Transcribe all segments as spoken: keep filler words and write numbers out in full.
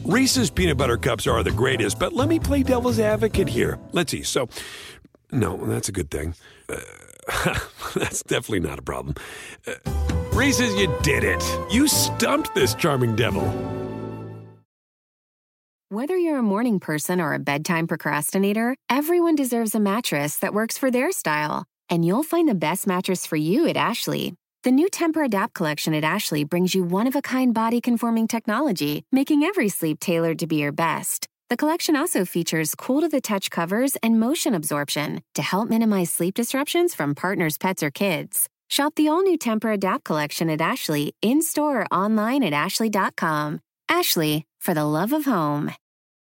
Reese's peanut butter cups are the greatest, but let me play devil's advocate here. Let's see. So, no, that's a good thing. Uh, that's definitely not a problem. Uh, Reese's, you did it. You stumped this charming devil. Whether you're a morning person or a bedtime procrastinator, everyone deserves a mattress that works for their style. And you'll find the best mattress for you at Ashley. The new Temper-Adapt collection at Ashley brings you one-of-a-kind body-conforming technology, making every sleep tailored to be your best. The collection also features cool-to-the-touch covers and motion absorption to help minimize sleep disruptions from partners, pets, or kids. Shop the all-new Temper-Adapt collection at Ashley, in-store or online at ashley dot com. Ashley, for the love of home.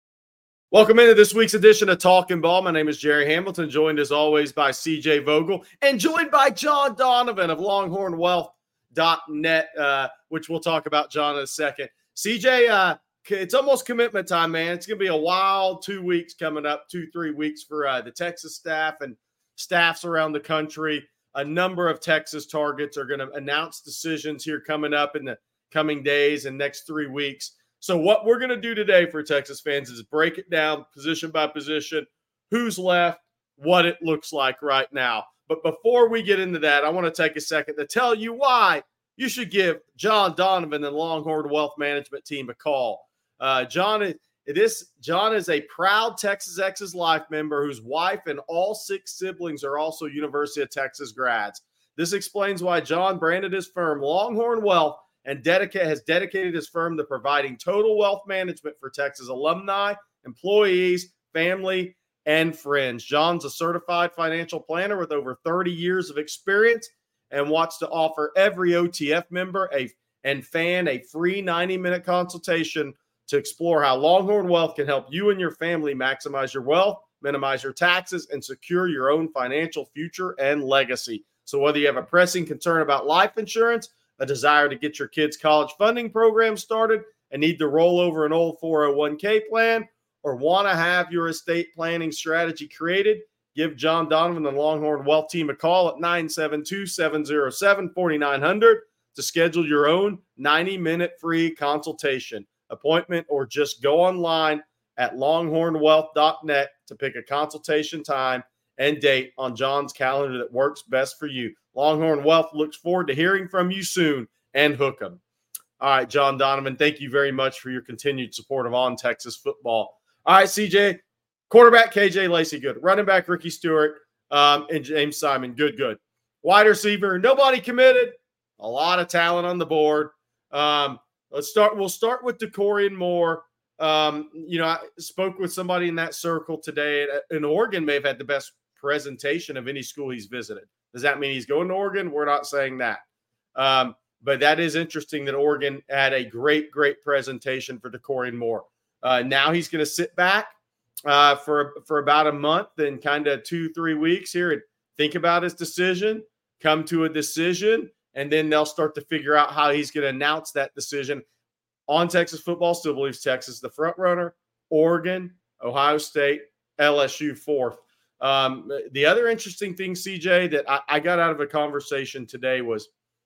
Welcome into this week's edition of Talking Ball. My name is Jerry Hamilton, joined as always by C J Vogel, and joined by John Donovan of longhorn wealth dot net, uh, which we'll talk about, John, in a second. C J, uh, it's almost commitment time, man. It's going to be a wild two weeks coming up, two, three weeks for uh, the Texas staff and staffs around the country. A number of Texas targets are going to announce decisions here coming up in the coming days and next three weeks. So what we're going to do today for Texas fans is break it down position by position, who's left, what it looks like right now. But before we get into that, I want to take a second to tell you why you should give John Donovan and Longhorn Wealth Management team a call. Uh, John, it is, John is a proud Texas Exes Life member whose wife and all six siblings are also University of Texas grads. This explains why John branded his firm Longhorn Wealth and dedicate, has dedicated his firm to providing total wealth management for Texas alumni, employees, family, and friends. John's a certified financial planner with over thirty years of experience and wants to offer every O T F member a, and fan a free ninety-minute consultation to explore how Longhorn Wealth can help you and your family maximize your wealth, minimize your taxes, and secure your own financial future and legacy. So whether you have a pressing concern about life insurance, a desire to get your kids' college funding program started, and need to roll over an old four oh one k plan, or want to have your estate planning strategy created, give John Donovan and the Longhorn Wealth team a call at nine seven two, seven oh seven, four nine zero zero to schedule your own ninety-minute free consultation appointment, or just go online at longhorn wealth dot net to pick a consultation time and date on John's calendar that works best for you. Longhorn Wealth looks forward to hearing from you soon, and hook 'em. All right, John Donovan, thank you very much for your continued support of On Texas Football. All right, C J, quarterback K J Lacey, good. Running back Ricky Stewart, um, and James Simon, good, good. Wide receiver, nobody committed. A lot of talent on the board. Um, let's start. We'll start with DeCorian Moore. Um, you know, I spoke with somebody in that circle today. In Oregon, may have had the best presentation of any school he's visited. Does that mean he's going to Oregon? We're not saying that. Um, but that is interesting that Oregon had a great, great presentation for DeCorian Moore. Uh, now he's going to sit back uh, for, for about a month and kind of two, three weeks here and think about his decision, come to a decision, and then they'll start to figure out how he's going to announce that decision. On Texas Football still believes Texas the front runner, Oregon, Ohio State, L S U fourth. Um, the other interesting thing, C J, that I, I got out of a conversation today was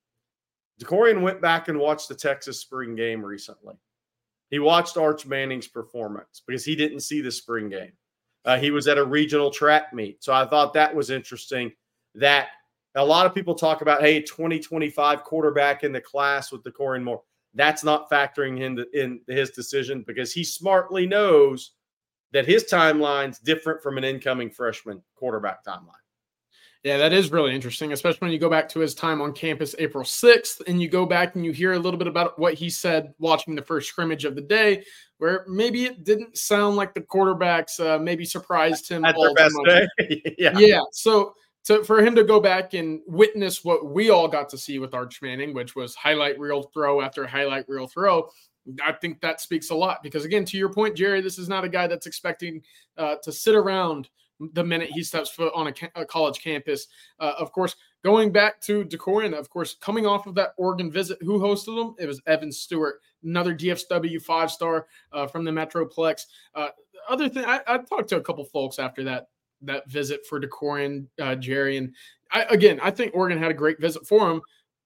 DeCorian went back and watched the Texas spring game recently. He watched Arch Manning's performance because he didn't see the spring game. Uh, he was at a regional track meet. So I thought that was interesting that a lot of people talk about, hey, twenty twenty-five quarterback in the class with DeCorian Moore. That's not factoring into in his decision because he smartly knows that his timeline's different from an incoming freshman quarterback timeline. Yeah, that is really interesting, especially when you go back to his time on campus April sixth and you go back and you hear a little bit about what he said watching the first scrimmage of the day, where maybe it didn't sound like the quarterbacks uh, maybe surprised him. At all their best day. yeah. Yeah. So to, for him to go back and witness what we all got to see with Arch Manning, which was highlight reel throw after highlight reel throw, I think that speaks a lot because, again, to your point, Jerry, this is not a guy that's expecting uh, to sit around the minute he steps foot on a, ca- a college campus. Uh, of course, going back to DeCorian, of course, coming off of that Oregon visit, who hosted him? It was Evan Stewart, another D F W five-star uh, from the Metroplex. Uh, other thing, I, I talked to a couple folks after that that visit for DeCorian, uh, Jerry, and I, again, I think Oregon had a great visit for him. But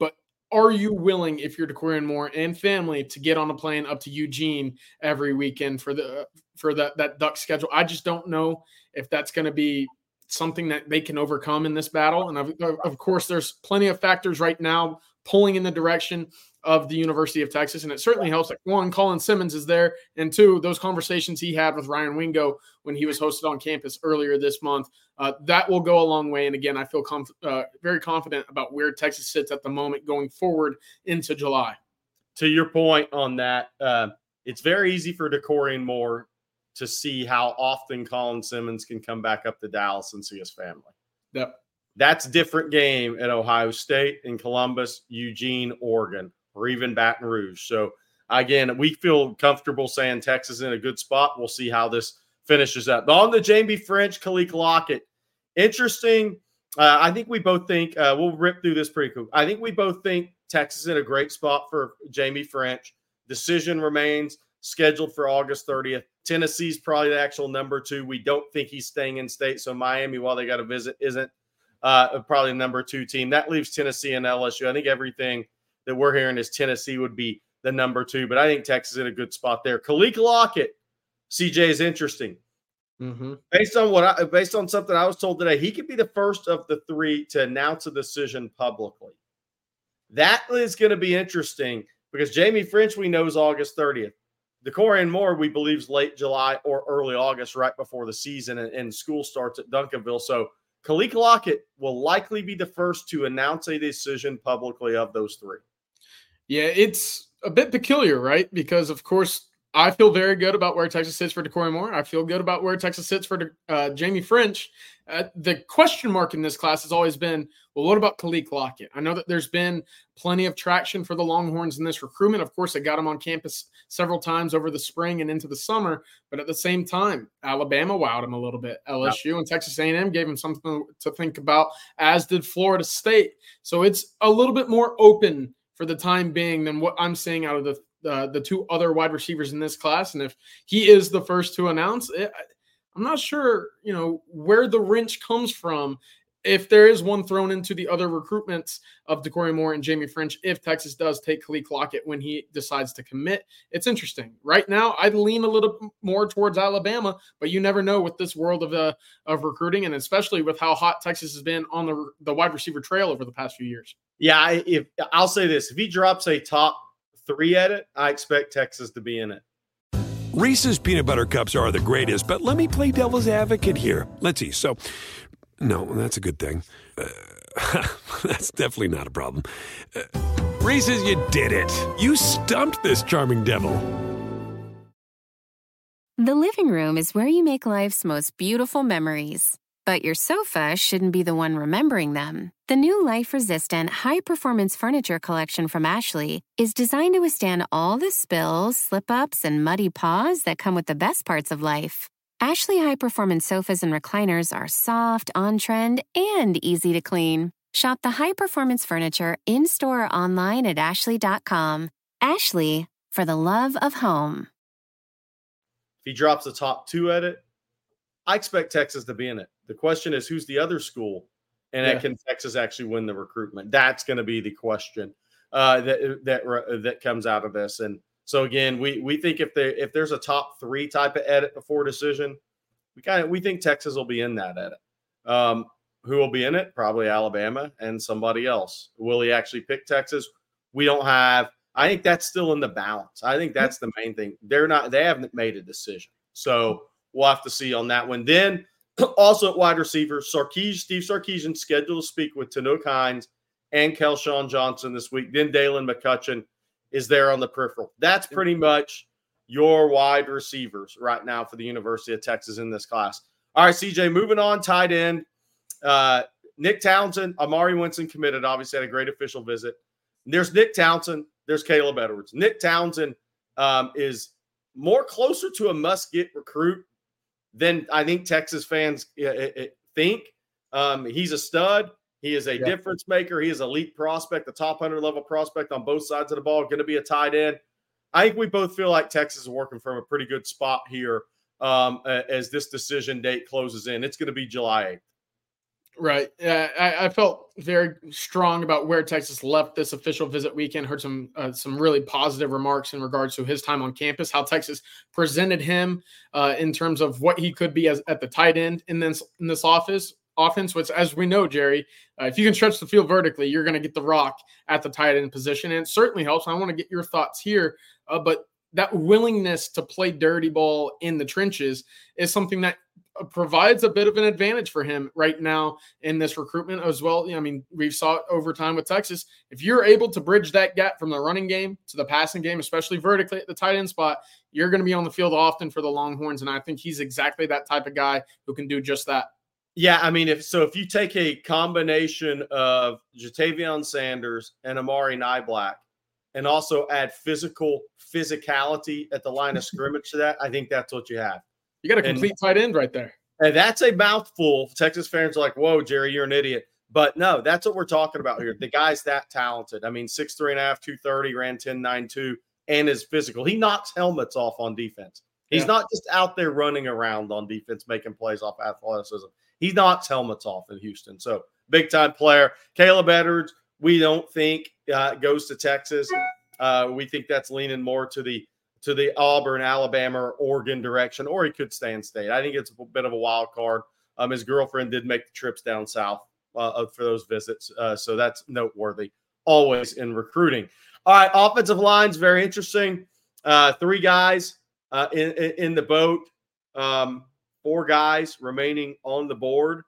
are you willing, if you're DeCorian Moore and family, to get on a plane up to Eugene every weekend for the for that that Duck schedule? I just don't know if that's going to be something that they can overcome in this battle. And of, of course, there's plenty of factors right now pulling in the direction of the University of Texas. And it certainly helps that one, Colin Simmons is there. And two, those conversations he had with Ryan Wingo when he was hosted on campus earlier this month, uh, that will go a long way. And again, I feel conf- uh, very confident about where Texas sits at the moment going forward into July. To your point on that, uh, it's very easy for DeCorian Moore to see how often Colin Simmons can come back up to Dallas and see his family. Yep. That's a different game at Ohio State, in Columbus, Eugene, Oregon, or even Baton Rouge. So, again, we feel comfortable saying Texas is in a good spot. We'll see how this finishes up. On the Jamie French, Khaleke Lockett, interesting. Uh, I think we both think uh, – we'll rip through this pretty cool. I think we both think Texas is in a great spot for Jamie French. Decision remains scheduled for August thirtieth. Tennessee's probably the actual number two. We don't think he's staying in state. So Miami, while they got a visit, isn't uh, probably the number two team. That leaves Tennessee and L S U. I think everything that we're hearing is Tennessee would be the number two, but I think Texas is in a good spot there. Khaleke Lockett, C J, is interesting. Mm-hmm. Based on what I, based on something I was told today, he could be the first of the three to announce a decision publicly. That is going to be interesting because Jamie French, we know, is August thirtieth. DeCorian Moore, we believe, is late July or early August, right before the season, and, and school starts at Duncanville. So Khaleke Lockett will likely be the first to announce a decision publicly of those three. Yeah, it's a bit peculiar, right? Because, of course, I feel very good about where Texas sits for DeCorian Moore. I feel good about where Texas sits for uh, Jamie French. Uh, the question mark in this class has always been, well, what about Khaleke Lockett? I know that there's been plenty of traction for the Longhorns in this recruitment. Of course, they got him on campus several times over the spring and into the summer. But at the same time, Alabama wowed him a little bit. L S U yeah. and Texas A and M gave him something to think about, as did Florida State. So it's a little bit more open for the time being than what I'm seeing out of the Uh, the two other wide receivers in this class. And if he is the first to announce it, I'm not sure, you know, where the wrench comes from if there is one thrown into the other recruitments of DeCorian Moore and Jamie French, if Texas does take Khaleke Lockett when he decides to commit. It's interesting. Right now, I'd lean a little more towards Alabama, but you never know with this world of uh, of recruiting, and especially with how hot Texas has been on the, the wide receiver trail over the past few years. Yeah, if I'll say this. If he drops a top three at it, I expect Texas to be in it. Reese's Peanut Butter Cups are the greatest, but let me play devil's advocate here. Let's see. So, no, that's a good thing. Uh, that's definitely not a problem. Uh, Reese's, you did it. You stumped this charming devil. The living room is where you make life's most beautiful memories. But your sofa shouldn't be the one remembering them. The new life-resistant, high-performance furniture collection from Ashley is designed to withstand all the spills, slip-ups, and muddy paws that come with the best parts of life. Ashley high-performance sofas and recliners are soft, on-trend, and easy to clean. Shop the high-performance furniture in-store or online at ashley dot com. Ashley, for the love of home. If he drops the top two at it, I expect Texas to be in it. The question is, who's the other school, and yeah. can Texas actually win the recruitment? That's going to be the question uh, that that that comes out of this. And so again, we we think if there if there's a top three type of edit before decision, we kind of we think Texas will be in that edit. Um, who will be in it? Probably Alabama and somebody else. Will he actually pick Texas? We don't have. I think that's still in the balance. I think that's the main thing. They're not. They haven't made a decision. So we'll have to see on that one. Then also at wide receiver, Sarkeesian, Steve Sarkeesian scheduled to speak with Tanook Hines and Kelshawn Johnson this week. Then Dalen McCutcheon is there on the peripheral. That's pretty much your wide receivers right now for the University of Texas in this class. All right, C J, moving on, tight end. Uh, Nick Townsend, Amari Winston committed, obviously had a great official visit. There's Nick Townsend. There's Caleb Edwards. Nick Townsend um, is more closer to a must-get recruit than I think Texas fans uh, think. Um, he's a stud. He is a yeah. difference maker. He is an elite prospect, a top one hundred level prospect on both sides of the ball, going to be a tight end. I think we both feel like Texas is working from a pretty good spot here um, as this decision date closes in. It's going to be July eighth. Right. Yeah, I, I felt very strong about where Texas left this official visit weekend. Heard some uh, some really positive remarks in regards to his time on campus, how Texas presented him uh, in terms of what he could be as at the tight end in this in this office offense. Which, as we know, Jerry, uh, if you can stretch the field vertically, you're going to get the rock at the tight end position, and it certainly helps. I want to get your thoughts here, uh, but that willingness to play dirty ball in the trenches is something that provides a bit of an advantage for him right now in this recruitment as well. I mean, we've saw it over time with Texas. If you're able to bridge that gap from the running game to the passing game, especially vertically at the tight end spot, you're going to be on the field often for the Longhorns. And I think he's exactly that type of guy who can do just that. Yeah, I mean, if so, if you take a combination of Jatavion Sanders and Amari Niblack, and also add physical physicality at the line of scrimmage to that, I think that's what you have. You got a complete and, tight end right there. And that's a mouthful. Texas fans are like, whoa, Jerry, you're an idiot. But no, that's what we're talking about here. The guy's that talented. I mean, six three and a half, two thirty, ran ten nine two, and is physical. He knocks helmets off on defense. He's yeah. not just out there running around on defense, making plays off athleticism. He knocks helmets off in Houston. So big-time player. Caleb Edwards, we don't think uh, goes to Texas. Uh, we think that's leaning more to the to the Auburn, Alabama, or Oregon direction, or he could stay in state. I think it's a bit of a wild card. Um, his girlfriend did make the trips down south uh, for those visits, uh, so that's noteworthy. Always in recruiting. All right, offensive line's very interesting. Uh, three guys uh, in, in the boat. Um, four guys remaining on the board.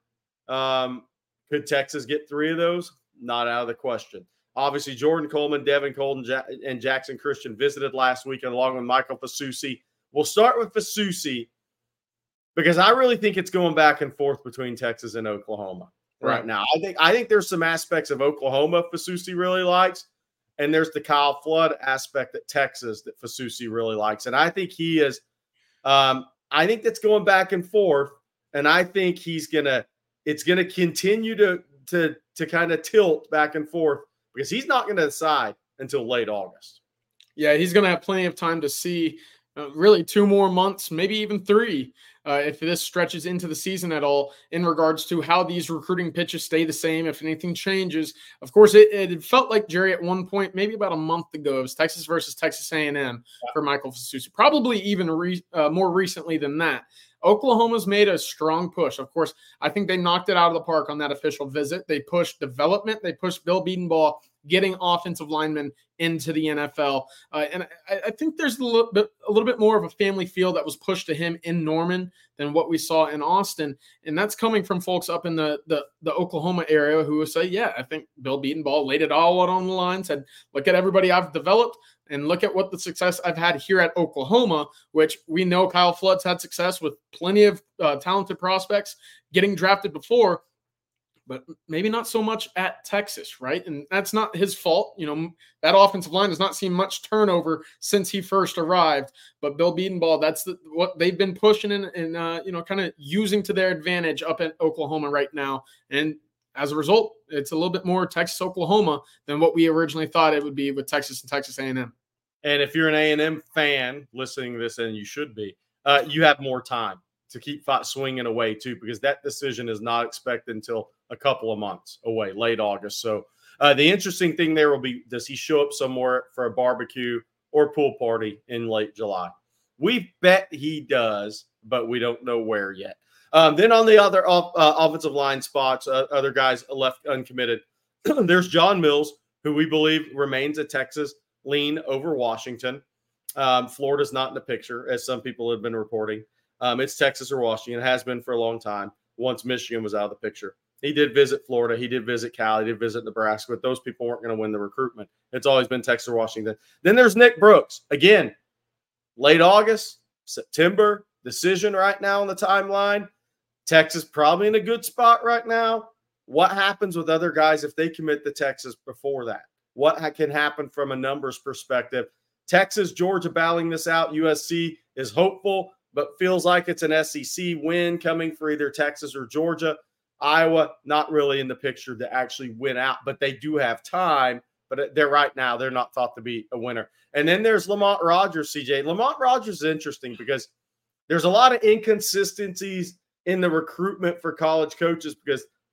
Um, could Texas get three of those? Not out of the question. Obviously, Jordan Coleman, Devin Colton, ja- and Jackson Christian visited last weekend along with Michael Fasusi. We'll start with Fasusi because I really think it's going back and forth between Texas and Oklahoma right, right now. I think I think there's some aspects of Oklahoma Fasusi really likes, and there's the Kyle Flood aspect that Texas that Fasusi really likes. And I think he is um, – I think that's going back and forth, and I think he's going to – it's going to continue to to to kind of tilt back and forth because he's not going to decide until late August. Yeah, he's going to have plenty of time to see uh, really two more months, maybe even three, uh, if this stretches into the season at all in regards to how these recruiting pitches stay the same, if anything changes. Of course, it, it felt like, Jerry, at one point, maybe about a month ago, it was Texas versus Texas A and M yeah. for Michael Fasusi, probably even re- uh, more recently than that. Oklahoma's made a strong push. Of course, I think they knocked it out of the park on that official visit. They pushed development. They pushed Bill Bedenbaugh getting offensive linemen into the N F L. Uh, and I, I think there's a little bit, a little bit more of a family feel that was pushed to him in Norman than what we saw in Austin. And that's coming from folks up in the, the, the Oklahoma area who will say, yeah, I think Bill Bedenbaugh laid it all out on the line, said, look at everybody I've developed and look at what the success I've had here at Oklahoma, which we know Kyle Flood's had success with plenty of uh, talented prospects getting drafted before, but maybe not so much at Texas, right? And that's not his fault. You know, that offensive line has not seen much turnover since he first arrived, but Bill Bedenbaugh, that's the, what they've been pushing and, and uh, you know, kind of using to their advantage up at Oklahoma right now. And as a result, it's a little bit more Texas, Oklahoma than what we originally thought it would be with Texas and Texas A and M. And if you're an A and M fan listening to this, and you should be, uh, you have more time to keep fight, swinging away too, because that decision is not expected until a couple of months away, late August. So uh, the interesting thing there will be, does he show up somewhere for a barbecue or pool party in late July? We bet he does, but we don't know where yet. Um, then on the other off, uh, offensive line spots, uh, other guys left uncommitted. There's John Mills, who we believe remains a Texas lean over Washington. Um, Florida's not in the picture, as some people have been reporting. Um, it's Texas or Washington. It has been for a long time, once Michigan was out of the picture. He did visit Florida. He did visit Cal. He did visit Nebraska, but those people weren't going to win the recruitment. It's always been Texas or Washington. Then there's Nick Brooks. Again, late August, September, decision right now on the timeline. Texas probably in a good spot right now. What happens with other guys if they commit to Texas before that? What can happen from a numbers perspective? Texas, Georgia battling this out. U S C is hopeful, but feels like it's an S E C win coming for either Texas or Georgia. Iowa, not really in the picture to actually win out, but they do have time. But they're right now, they're not thought to be a winner. And then there's Lamont Rogers, C J. Lamont Rogers is interesting because there's a lot of inconsistencies in the recruitment for college coaches because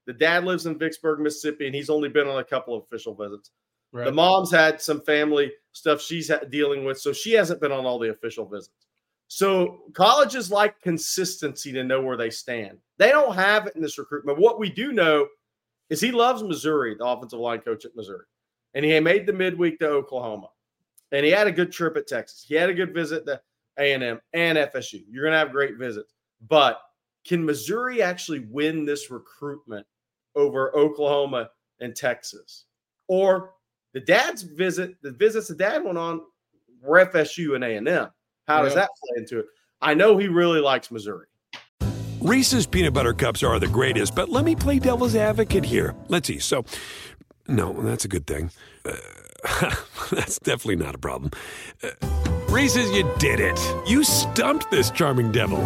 The dad lives in Vicksburg, Mississippi, and he's only been on a couple of official visits. Right. The mom's had some family stuff she's dealing with, so she hasn't been on all the official visits. So colleges like consistency to know where they stand. They don't have it in this recruitment. What we do know is he loves Missouri, the offensive line coach at Missouri. And he made the midweek to Oklahoma. And he had a good trip at Texas. He had a good visit to A and M and F S U. You're going to have great visits. But can Missouri actually win this recruitment over Oklahoma and Texas? Or the dad's visit, the visits the dad went on were F S U and A and M. How does Yeah. that play into it? I know he really likes Missouri. Reese's peanut butter cups are the greatest, but let me play devil's advocate here. Let's see. So, no, that's a good thing. Uh, that's definitely not a problem. Uh, Reese's, you did it. You stumped this charming devil.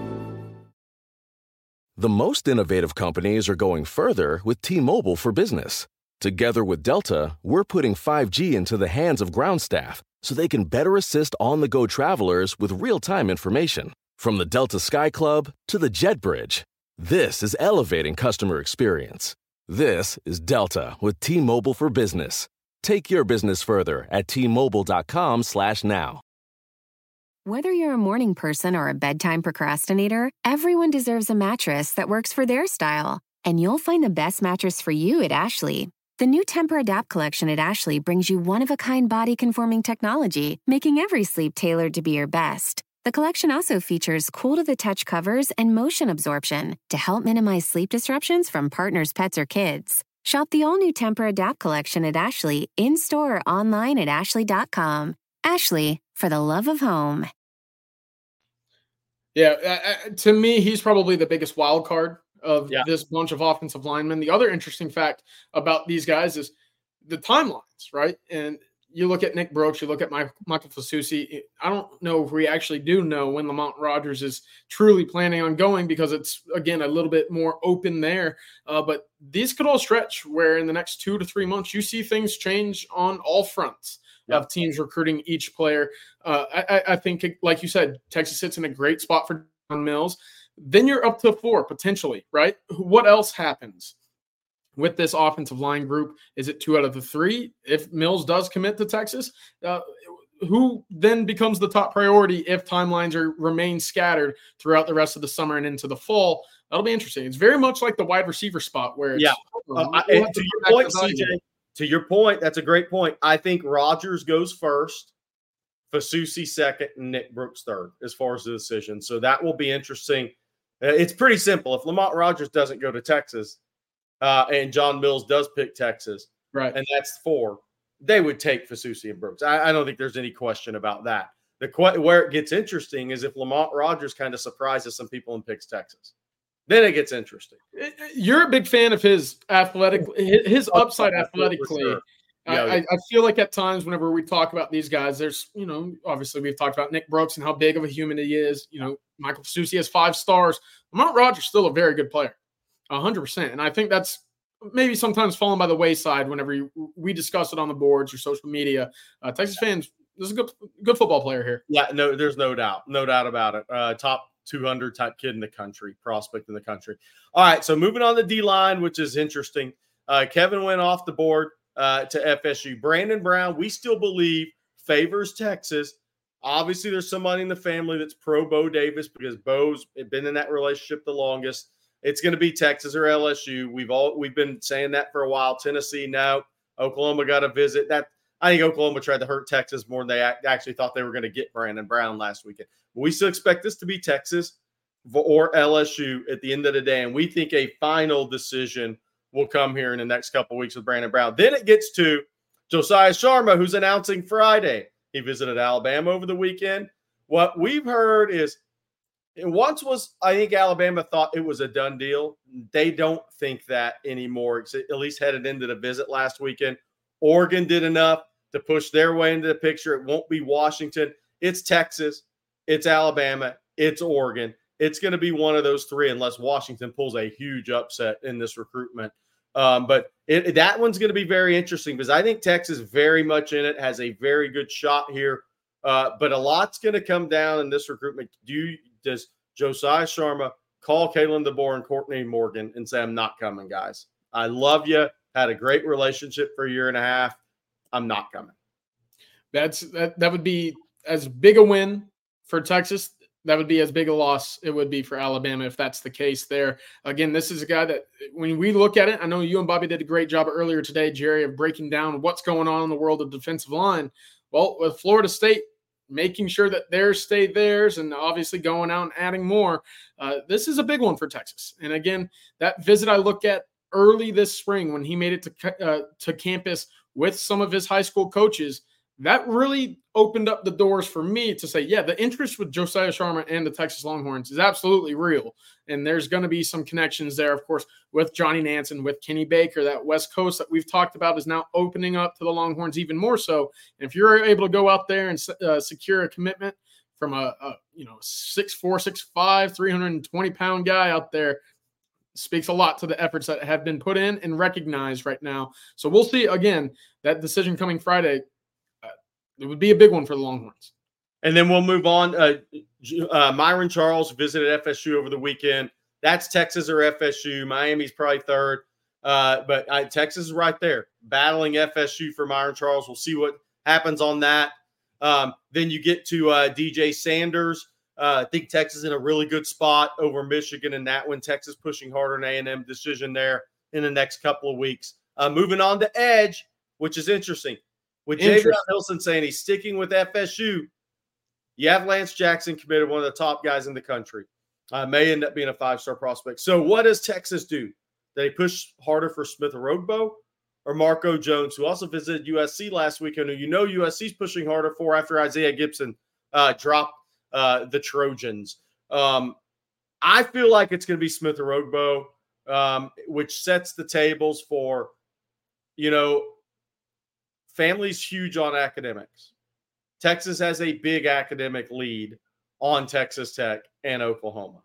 The most innovative companies are going further with T-Mobile for Business. Together with Delta, we're putting five G into the hands of ground staff so they can better assist on-the-go travelers with real-time information. From the Delta Sky Club to the Jet Bridge, this is elevating customer experience. This is Delta with T-Mobile for Business. Take your business further at T-Mobile.com slash now. Whether you're a morning person or a bedtime procrastinator, everyone deserves a mattress that works for their style. And you'll find the best mattress for you at Ashley. The new Temper-Adapt collection at Ashley brings you one-of-a-kind body-conforming technology, making every sleep tailored to be your best. The collection also features cool-to-the-touch covers and motion absorption to help minimize sleep disruptions from partners, pets, or kids. Shop the all-new Temper-Adapt collection at Ashley, in-store or online at ashley dot com. Ashley, for the love of home. Yeah, uh, to me, he's probably the biggest wild card of Yeah. this bunch of offensive linemen. The other interesting fact about these guys is the timelines, right? And you look at Nick Brooks, you look at Mike, Michael Fasusi. I don't know if we actually do know when Lamont Rogers is truly planning on going because it's, again, a little bit more open there. Uh, but these could all stretch where in the next two to three months, you see things change on all fronts Yep. of teams recruiting each player. Uh, I, I think, like you said, Texas sits in a great spot for John Mills. Then you're up to four potentially, right? What else happens with this offensive line group? Is it two out of the three? If Mills does commit to Texas, uh, who then becomes the top priority if timelines are remain scattered throughout the rest of the summer and into the fall? That'll be interesting. It's very much like the wide receiver spot where it's, Yeah. uh, Uh, we'll I- have and to to come your back point, to that C J, again. to your point, that's a great point. I think Rogers goes first, Fasusi second, and Nick Brooks third as far as the decision. So that will be interesting. Uh, it's pretty simple. If Lamont Rogers doesn't go to Texas uh, and John Mills does pick Texas, Right. and that's four, they would take Fasusi and Brooks. I, I don't think there's any question about that. The que- Where it gets interesting is if Lamont Rogers kind of surprises some people and picks Texas. Then it gets interesting. You're a big fan of his athletic, his upside For athletically. sure. Yeah, I, I I feel like at times whenever we talk about these guys, there's, you know, obviously we've talked about Nick Brooks and how big of a human he is. You know, Michael Fasusi has five stars. Lamont Rogers still a very good player, one hundred percent. And I think that's maybe sometimes fallen by the wayside whenever you, we discuss it on the boards or social media. Uh, Texas fans, this is a good, good football player here. Yeah, no, there's no doubt. No doubt about it. Uh, top two hundred type kid in the country, prospect in the country. All right, so moving on to D-line, which is interesting. Uh, Kevin went off the board uh, to F S U. Brandon Brown, we still believe, favors Texas. Obviously, there's somebody in the family that's pro Bo Davis because Bo's been in that relationship the longest. It's going to be Texas or L S U. We've all we've been saying that for a while. Tennessee, no. Oklahoma got a visit. That I think Oklahoma tried to hurt Texas more than they actually thought they were going to get Brandon Brown last weekend. But we still expect this to be Texas or L S U at the end of the day, and we think a final decision will come here in the next couple of weeks with Brandon Brown. Then it gets to Josiah Sharma, who's announcing Friday. He visited Alabama over the weekend. What we've heard is it once was, I think Alabama thought it was a done deal. They don't think that anymore, at least headed into the visit last weekend. Oregon did enough to push their way into the picture. It won't be Washington. It's Texas. It's Alabama. It's Oregon. It's going to be one of those three unless Washington pulls a huge upset in this recruitment. Um, but it, that one's going to be very interesting because I think Texas very much in it, has a very good shot here. Uh, but a lot's going to come down in this recruitment. Do you, does Josiah Sharma call Kalen DeBoer and Courtney Morgan and say, I'm not coming, guys. I love you. Had a great relationship for a year and a half. I'm not coming. That's that, that would be as big a win for Texas. That would be as big a loss it would be for Alabama if that's the case there. Again, this is a guy that when we look at it, I know you and Bobby did a great job earlier today, Jerry, of breaking down what's going on in the world of defensive line. Well, with Florida State making sure that theirs stay theirs and obviously going out and adding more, uh, this is a big one for Texas. And again, that visit I look at early this spring when he made it to, uh, to campus with some of his high school coaches, that really opened up the doors for me to say, yeah, the interest with Josiah Sharma and the Texas Longhorns is absolutely real. And there's going to be some connections there, of course, with Johnny Nance and with Kenny Baker. That West Coast that we've talked about is now opening up to the Longhorns even more so. And if you're able to go out there and uh, secure a commitment from a, a you know six four, six five, three hundred twenty pound guy out there, speaks a lot to the efforts that have been put in and recognized right now. So we'll see, again, that decision coming Friday. It would be a big one for the Longhorns. And then we'll move on. Uh, uh, Myron Charles visited F S U over the weekend. That's Texas or F S U. Miami's probably third. Uh, but uh, Texas is right there, battling F S U for Myron Charles. We'll see what happens on that. Um, then you get to uh, D J Sanders. Uh, I think Texas is in a really good spot over Michigan in that one. Texas pushing harder in A and M decision there in the next couple of weeks. Uh, moving on to Edge, which is interesting. With Javion Hilson saying he's sticking with F S U, you have Lance Jackson committed, one of the top guys in the country. Uh, may end up being a five-star prospect. So what does Texas do? Do they push harder for Smith Orogbo or Marco Jones, who also visited U S C last week, and who you know U S C's pushing harder for after Isaiah Gibson uh, dropped uh, the Trojans? Um, I feel like it's going to be Smith Orogbo, um, which sets the tables for, you know, family's huge on academics. Texas has a big academic lead on Texas Tech and Oklahoma.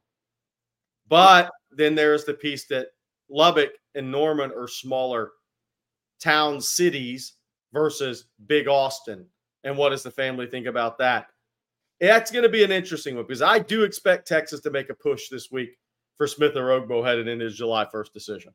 But then there's the piece that Lubbock and Norman are smaller town cities versus big Austin. And what does the family think about that? That's going to be an interesting one because I do expect Texas to make a push this week for Smith Orogbo headed into his July first decision.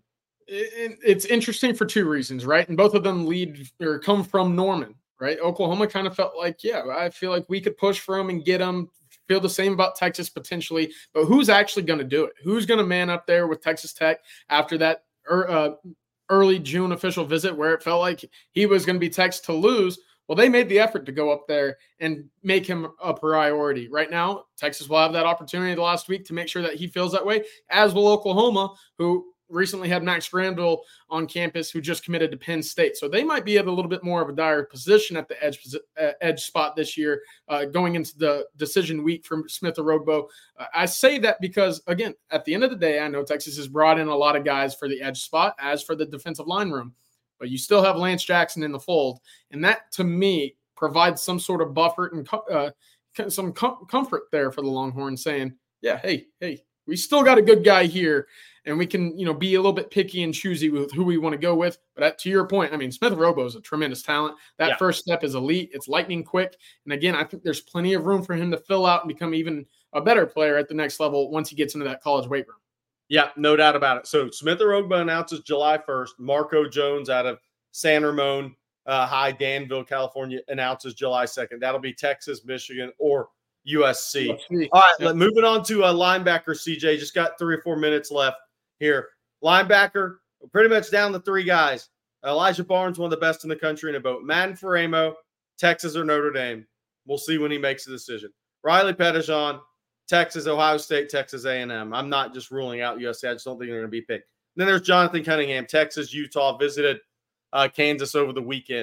It's interesting for two reasons, right? And both of them lead or come from Norman, right? Oklahoma kind of felt like, yeah, I feel like we could push for him and get him. Feel the same about Texas potentially, but who's actually going to do it? Who's going to man up there with Texas Tech after that er, uh, early June official visit where it felt like he was going to be Texas to lose? Well, they made the effort to go up there and make him a priority. Right now, Texas will have that opportunity the last week to make sure that he feels that way, as will Oklahoma, who recently had Max Granville on campus who just committed to Penn State. So they might be at a little bit more of a dire position at the edge uh, edge spot this year uh, going into the decision week for Smith Orogbo. Uh, I say that because, again, at the end of the day, I know Texas has brought in a lot of guys for the edge spot as for the defensive line room, but you still have Lance Jackson in the fold. And that, to me, provides some sort of buffer and uh, some com- comfort there for the Longhorns saying, yeah, hey, hey, we still got a good guy here. And we can, you know, be a little bit picky and choosy with who we want to go with. But at, to your point, I mean, Smith Orogbo is a tremendous talent. That yeah. first step is elite. It's lightning quick. And again, I think there's plenty of room for him to fill out and become even a better player at the next level once he gets into that college weight room. Yeah, no doubt about it. So Smith Orogbo announces July first. Marco Jones out of San Ramon uh, High, Danville, California, announces July second. That'll be Texas, Michigan, or U S C. U S C. All right, yeah. moving on to a linebacker, C J. Just got three or four minutes left here. Linebacker, pretty much down to three guys. Elijah Barnes, one of the best in the country in a boat. Madden Faremo, Texas or Notre Dame. We'll see when he makes a decision. Riley Pettijohn, Texas, Ohio State, Texas A and M. I'm not just ruling out U S C. I just don't think they're going to be picked. And then there's Jonathan Cunningham, Texas, Utah, visited uh, Kansas over the weekend.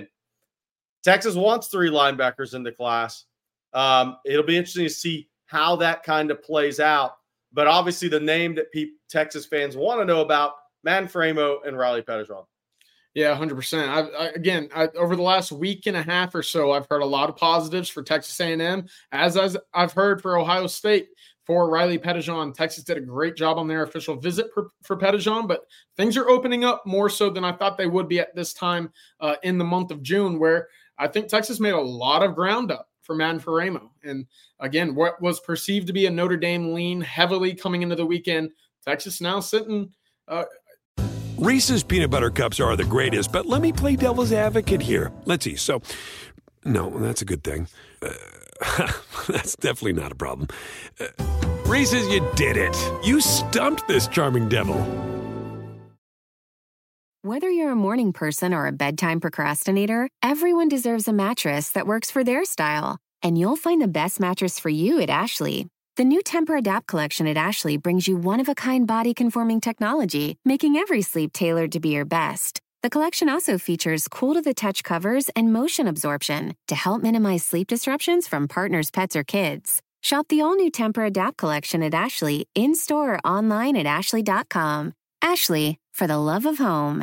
Texas wants three linebackers in the class. Um, it'll be interesting to see how that kind of plays out. But obviously the name that pe- Texas fans want to know about, Madden Faremo and Riley Pettijohn. Yeah, one hundred percent. I, I, again, I, over the last week and a half or so, I've heard a lot of positives for Texas A and M, as, as I've heard for Ohio State for Riley Pettijohn. Texas did a great job on their official visit for, for Pettijohn, but things are opening up more so than I thought they would be at this time uh, in the month of June, where I think Texas made a lot of ground up for Madden Faramo. And again, what was perceived to be a Notre Dame lean heavily coming into the weekend, Texas now sitting. Uh, Reese's peanut butter cups are the greatest, but let me play devil's advocate here. Let's see. So, no, that's a good thing. Uh, that's definitely not a problem. Uh, Reese's, you did it. You stumped this charming devil. Whether you're a morning person or a bedtime procrastinator, everyone deserves a mattress that works for their style. And you'll find the best mattress for you at Ashley. The new Temper-Adapt collection at Ashley brings you one-of-a-kind body-conforming technology, making every sleep tailored to be your best. The collection also features cool-to-the-touch covers and motion absorption to help minimize sleep disruptions from partners, pets, or kids. Shop the all-new Temper-Adapt collection at Ashley, in-store or online at ashley dot com. Ashley, for the love of home.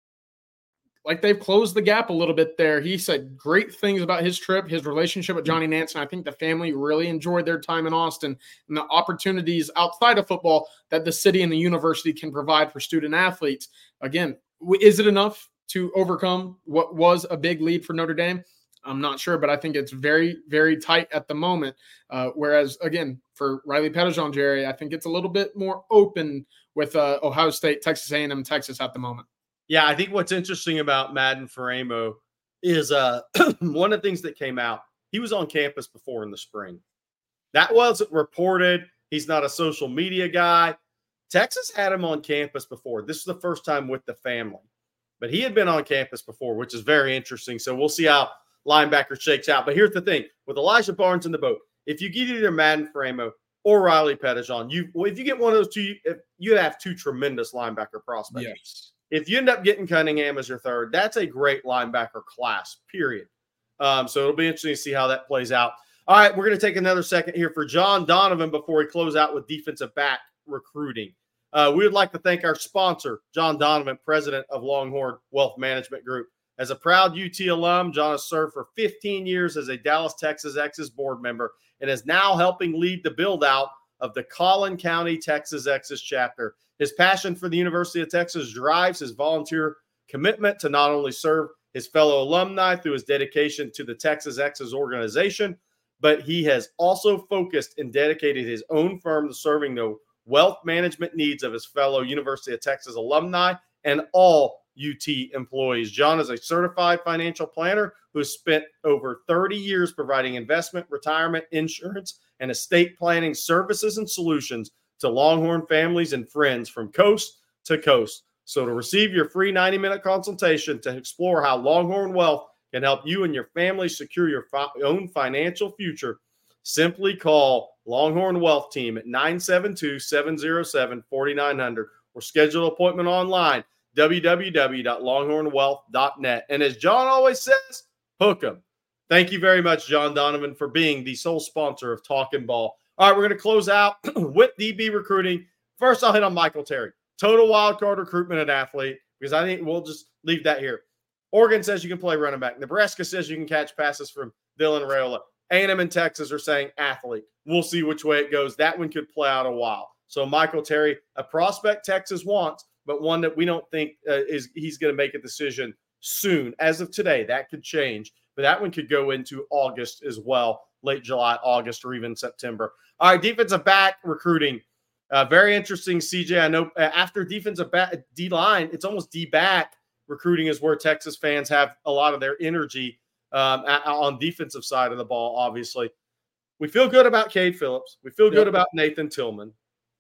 Like they've closed the gap a little bit there. He said great things about his trip, his relationship with Johnny Nance, and I think the family really enjoyed their time in Austin and the opportunities outside of football that the city and the university can provide for student athletes. Again, is it enough to overcome what was a big lead for Notre Dame? I'm not sure, but I think it's very, very tight at the moment. Uh, whereas, again, for Riley Pettijohn, Jerry, I think it's a little bit more open with uh, Ohio State, Texas A and M, Texas at the moment. Yeah, I think what's interesting about Madden Faramo is uh, one of the things that came out, he was on campus before in the spring. That wasn't reported. He's not a social media guy. Texas had him on campus before. This is the first time with the family. But he had been on campus before, which is very interesting. So we'll see how linebacker shakes out. But here's the thing. With Elijah Barnes in the boat, if you get either Madden Faramo or Riley Pettijohn, you well, if you get one of those two, if you have two tremendous linebacker prospects. Yes. If you end up getting Cunningham as your third, that's a great linebacker class, period. Um, so it'll be interesting to see how that plays out. All right, we're going to take another second here for John Donovan before we close out with defensive back recruiting. Uh, we would like to thank our sponsor, John Donovan, president of Longhorn Wealth Management Group. As a proud U T alum, John has served for fifteen years as a Dallas, Texas Exes board member and is now helping lead the build-out of the Collin County, Texas Exes chapter. His passion for the University of Texas drives his volunteer commitment to not only serve his fellow alumni through his dedication to the Texas Exes organization, but he has also focused and dedicated his own firm to serving the wealth management needs of his fellow University of Texas alumni and all U T employees. John is a certified financial planner who has spent over thirty years providing investment, retirement, insurance, and estate planning services and solutions to Longhorn families and friends from coast to coast. So to receive your free ninety-minute consultation to explore how Longhorn Wealth can help you and your family secure your fi- own financial future, simply call Longhorn Wealth Team at nine seven two, seven oh seven, four nine zero zero or schedule an appointment online, w w w dot longhorn wealth dot net. And as John always says, hook 'em. Thank you very much, John Donovan, for being the sole sponsor of Talking Ball. All right, we're going to close out with D B recruiting. First, I'll hit on Michael Terry. Total wild card recruitment and athlete, because I think we'll just leave that here. Oregon says you can play running back. Nebraska says you can catch passes from Dylan Raiola. A and M and Texas are saying athlete. We'll see which way it goes. That one could play out a while. So Michael Terry, a prospect Texas wants, but one that we don't think uh, is he's going to make a decision soon. As of today, that could change. But that one could go into August as well, late July, August, or even September. All right, defensive back recruiting. Uh, very interesting, C J. I know uh, after defensive back, D-line, it's almost D-back recruiting is where Texas fans have a lot of their energy um, at, on defensive side of the ball, obviously. We feel good about Cade Phillips. We feel good yep. about Nathan Tillman.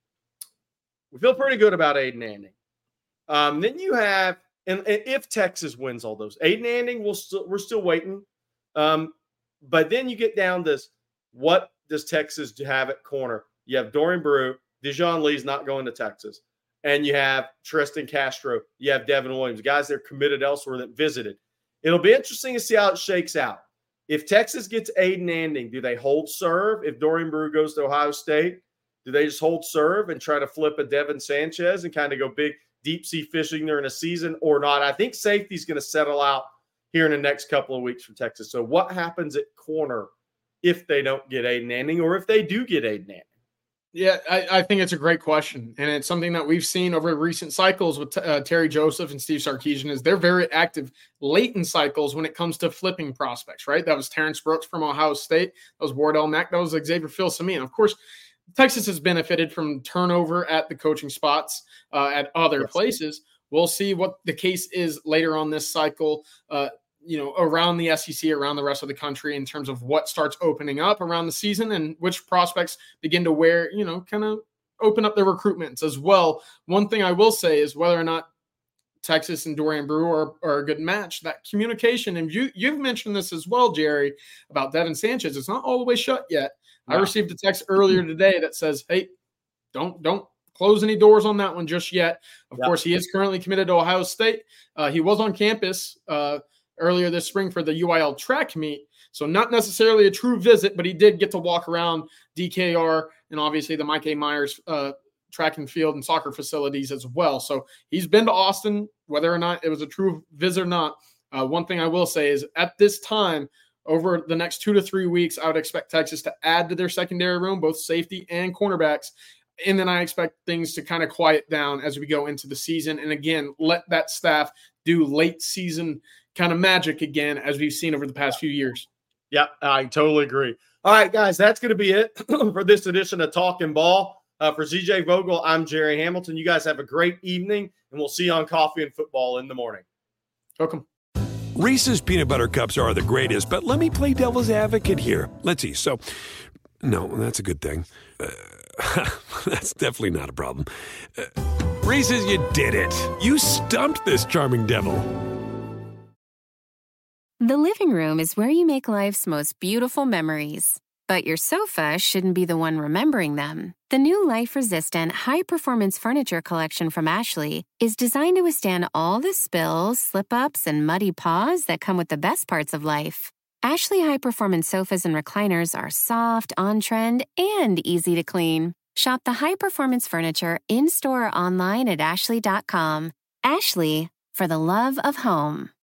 We feel pretty good about Aiden Anning. Um, then you have, and, and if Texas wins all those, Aiden Anning, we'll still, we're still waiting. Um, but then you get down to what does Texas have at corner? You have Dorian Brew. Dijon Lee's not going to Texas. And you have Tristan Castro. You have Devin Williams, guys that are committed elsewhere that visited. It'll be interesting to see how it shakes out. If Texas gets Aiden Anning, do they hold serve? If Dorian Brew goes to Ohio State, do they just hold serve and try to flip a Devin Sanchez and kind of go big deep sea fishing during a season or not? I think safety's going to settle out here in the next couple of weeks for Texas. So what happens at corner if they don't get Aiden Anning or if they do get Aiden Anning? Yeah, I, I think it's a great question. And it's something that we've seen over recent cycles with uh, Terry Joseph and Steve Sarkisian is they're very active late in cycles when it comes to flipping prospects, right? That was Terrence Brooks from Ohio State. That was Wardell Mack. That was Xavier Filsaime. Of course, Texas has benefited from turnover at the coaching spots uh, at other yes. places. We'll see what the case is later on this cycle, uh, you know, around the S E C, around the rest of the country in terms of what starts opening up around the season and which prospects begin to wear, you know, kind of open up their recruitments as well. One thing I will say is whether or not Texas and Dorian Brewer are, are a good match, that communication, and you, you've mentioned this as well, Jerry, about Devin Sanchez. It's not all the way shut yet. No. I received a text earlier today that says, hey, don't, don't close any doors on that one just yet. Of yep. course, he is currently committed to Ohio State. Uh, he was on campus uh, earlier this spring for the U I L track meet. So not necessarily a true visit, but he did get to walk around D K R and obviously the Mike A. Myers uh, track and field and soccer facilities as well. So he's been to Austin, whether or not it was a true visit or not. Uh, one thing I will say is at this time, over the next two to three weeks, I would expect Texas to add to their secondary room, both safety and cornerbacks. And then I expect things to kind of quiet down as we go into the season. And again, let that staff do late season kind of magic again, as we've seen over the past few years. Yeah, I totally agree. All right, guys, that's going to be it for this edition of Talking Ball. Uh, for C J Vogel, I'm Jerry Hamilton. You guys have a great evening, and we'll see you on Coffee and Football in the morning. Welcome. Reese's Peanut Butter Cups are the greatest, but let me play devil's advocate here. Let's see. So, no, that's a good thing. Uh, that's definitely not a problem. Uh, Reese's, you did it. You stumped this charming devil. The living room is where you make life's most beautiful memories. But your sofa shouldn't be the one remembering them. The new life-resistant, high-performance furniture collection from Ashley is designed to withstand all the spills, slip-ups, and muddy paws that come with the best parts of life. Ashley high-performance sofas and recliners are soft, on-trend, and easy to clean. Shop the high-performance furniture in-store or online at ashley dot com. Ashley, for the love of home.